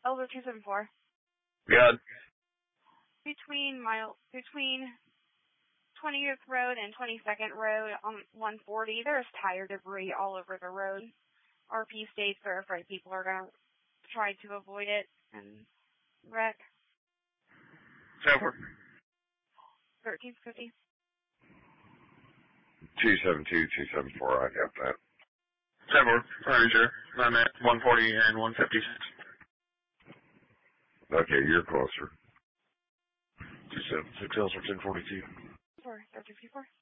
Elder 274. Good. Between 20th Road and 22nd Road on 140, there's tire debris all over the road. RP states they're afraid people are going to try to avoid it and wreck. Over. 1350. 272, 274, I got that. Over. Ranger. I'm at 140 and 156. Okay, you're closer. 276 Elser 1042. 1354.